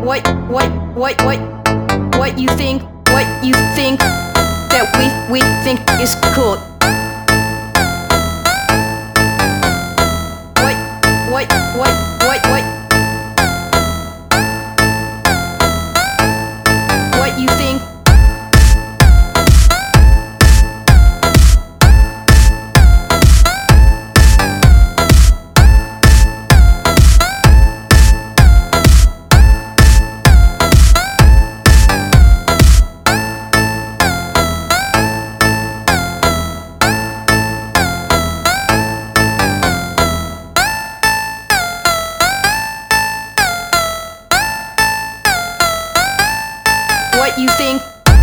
what you think that we think is cool. What you think? What you think?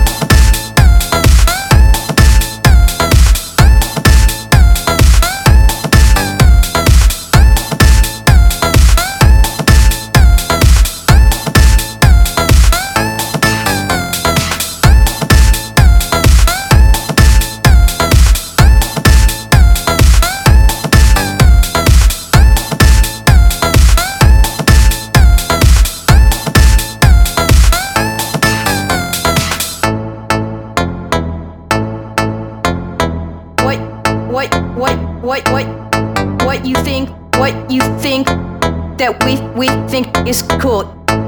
What you think? What you think that we think is cool.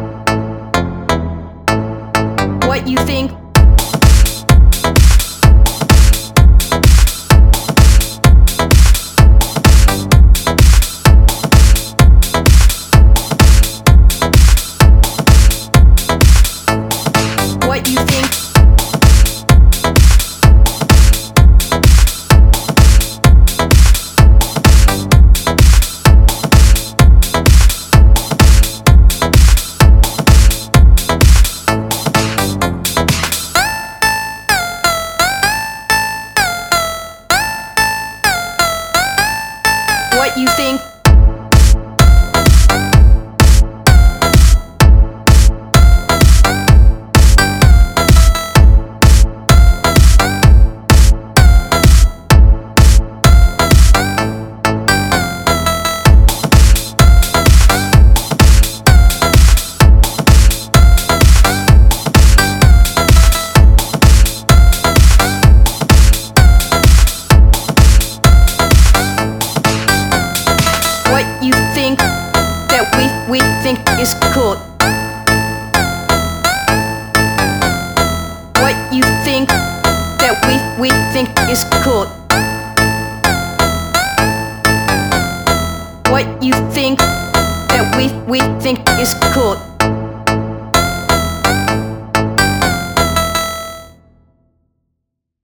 What you think? What you think? What you think? What you think that we think is cool. What you think that we think is cool. What you think that we think is cool.